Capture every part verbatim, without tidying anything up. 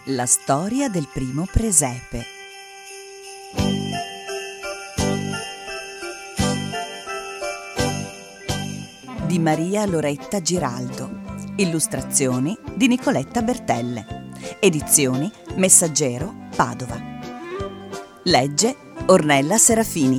La storia del primo presepe di Maria Loretta Giraldo. Illustrazioni di Nicoletta Bertelle. Edizioni Messaggero, Padova. Legge Ornella Serafini.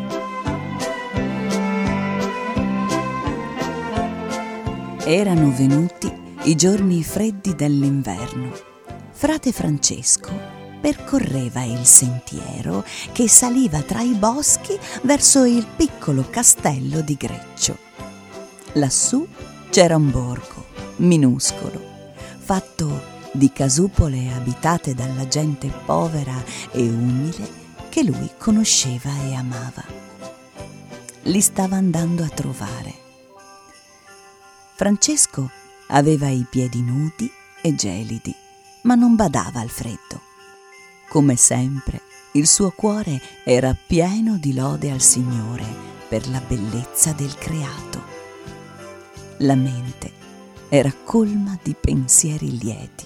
Erano venuti i giorni freddi dell'inverno. Frate Francesco percorreva il sentiero che saliva tra i boschi verso il piccolo castello di Greccio. Lassù c'era un borgo minuscolo, fatto di casupole abitate dalla gente povera e umile che lui conosceva e amava. Li stava andando a trovare. Francesco aveva i piedi nudi e gelidi, ma non badava al freddo. Come sempre, il suo cuore era pieno di lode al Signore per la bellezza del creato. La mente era colma di pensieri lieti.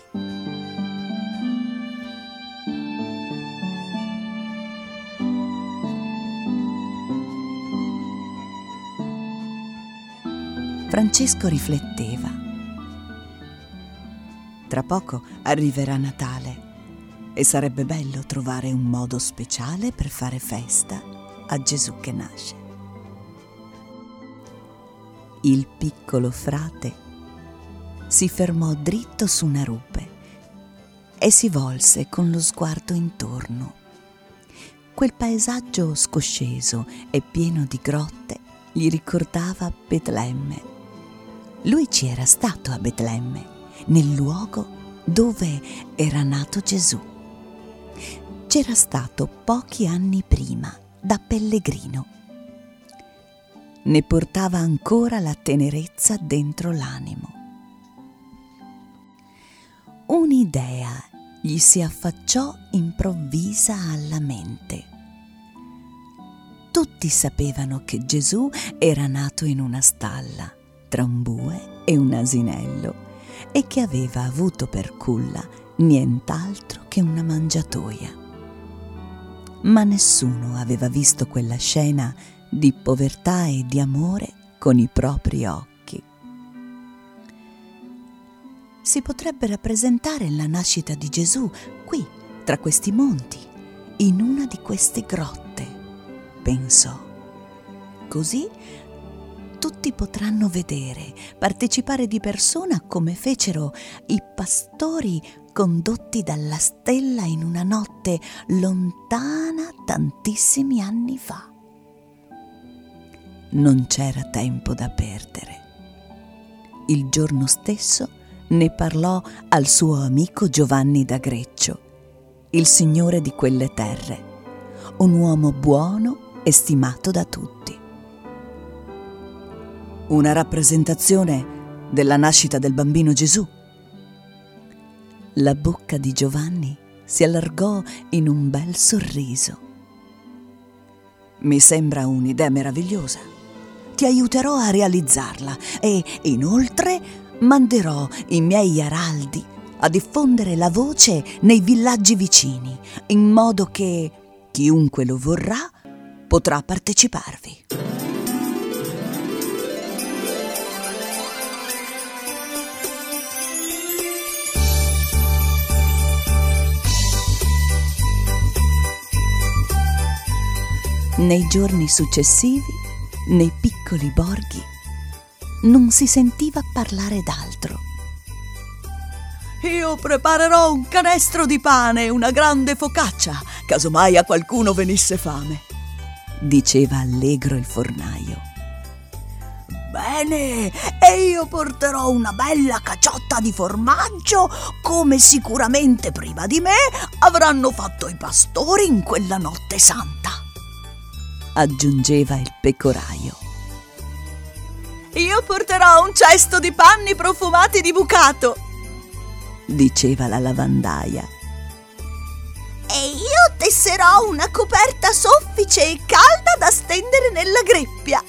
Francesco rifletteva. Tra poco arriverà Natale e sarebbe bello trovare un modo speciale per fare festa a Gesù che nasce. Il piccolo frate si fermò dritto su una rupe e si volse con lo sguardo intorno. Quel paesaggio scosceso e pieno di grotte gli ricordava Betlemme. Lui ci era stato a Betlemme, nel luogo dove era nato Gesù. C'era stato pochi anni prima, da pellegrino. Ne portava ancora la tenerezza dentro l'animo. Un'idea gli si affacciò improvvisa alla mente. Tutti sapevano che Gesù era nato in una stalla, tra un bue e un asinello, e che aveva avuto per culla nient'altro che una mangiatoia. Ma nessuno aveva visto quella scena di povertà e di amore con i propri occhi. Si potrebbe rappresentare la nascita di Gesù qui, tra questi monti, in una di queste grotte, pensò. Così tutti potranno vedere, partecipare di persona come fecero i pastori condotti dalla stella in una notte lontana tantissimi anni fa. Non c'era tempo da perdere. Il giorno stesso ne parlò al suo amico Giovanni da Greccio, il signore di quelle terre, un uomo buono e stimato da tutti. Una rappresentazione della nascita del bambino Gesù. La bocca di Giovanni si allargò in un bel sorriso. Mi sembra un'idea meravigliosa. Ti aiuterò a realizzarla e, inoltre, manderò i miei araldi a diffondere la voce nei villaggi vicini, in modo che chiunque lo vorrà potrà parteciparvi. Nei giorni successivi, nei piccoli borghi, non si sentiva parlare d'altro. Io preparerò un canestro di pane e una grande focaccia, casomai a qualcuno venisse fame, diceva allegro il fornaio. Bene, e io porterò una bella caciotta di formaggio, come sicuramente prima di me avranno fatto i pastori in quella notte santa, aggiungeva il pecoraio. Io porterò un cesto di panni profumati di bucato, diceva la lavandaia. E io tesserò una coperta soffice e calda da stendere nella greppia,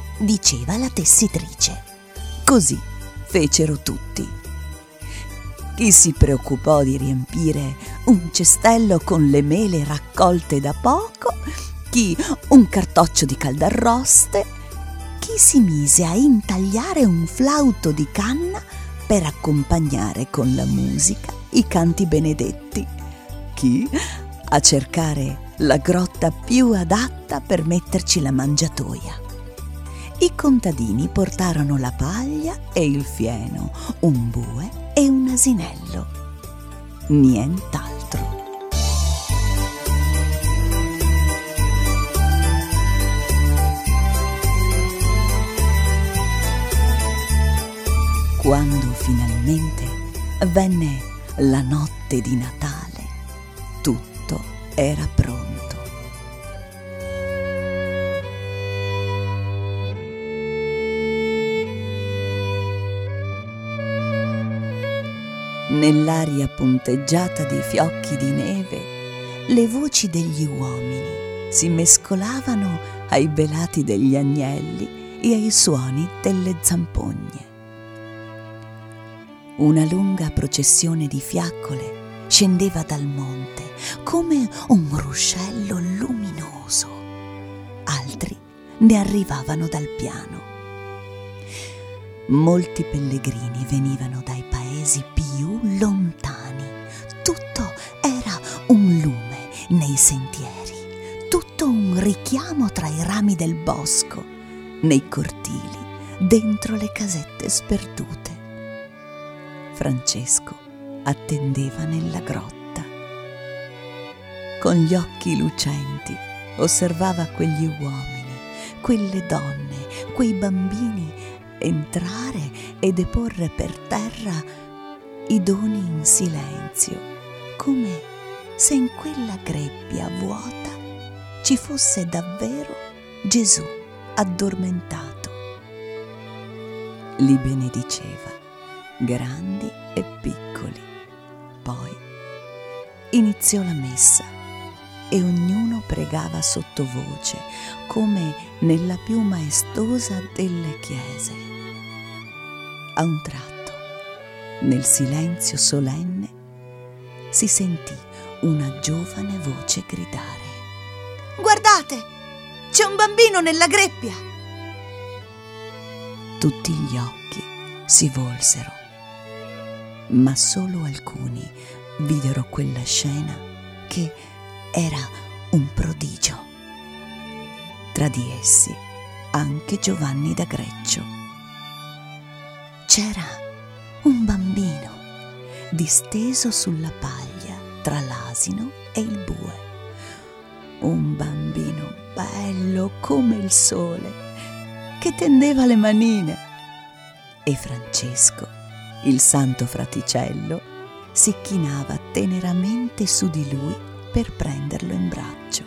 diceva la tessitrice. Così fecero tutti. chi si preoccupò di riempire un cestello con le mele raccolte da poco, chi un cartoccio di caldarroste, chi si mise a intagliare un flauto di canna per accompagnare con la musica i canti benedetti, chi a cercare la grotta più adatta per metterci la mangiatoia. I contadini portarono la paglia e il fieno, un bue e un asinello. Nient'altro. Quando finalmente venne la notte di Natale, tutto era pronto. Nell'aria punteggiata di fiocchi di neve, le voci degli uomini si mescolavano ai belati degli agnelli e ai suoni delle zampogne. Una lunga processione di fiaccole scendeva dal monte come un ruscello luminoso. Altri ne arrivavano dal piano. Molti pellegrini venivano dai paesi più lontani. Tutto era un lume nei sentieri, tutto un richiamo tra i rami del bosco, nei cortili, dentro le casette sperdute. Francesco attendeva nella grotta. Con gli occhi lucenti osservava quegli uomini, quelle donne, quei bambini entrare e deporre per terra i doni in silenzio, come se in quella greppia vuota ci fosse davvero Gesù addormentato. Li benediceva, grandi e piccoli. Poi iniziò la messa e ognuno pregava sottovoce, come nella più maestosa delle chiese. A un tratto, nel silenzio solenne, si sentì una giovane voce gridare: «Guardate! C'è un bambino nella greppia!» Tutti gli occhi si volsero, ma solo alcuni videro quella scena che era un prodigio. Tra di essi anche Giovanni da Greccio. C'era un bambino disteso sulla paglia tra l'asino e il bue. Un bambino bello come il sole, che tendeva le manine. E Francesco, il santo fraticello, si chinava teneramente su di lui per prenderlo in braccio.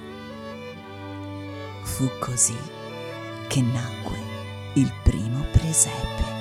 Fu così che nacque il primo presepe.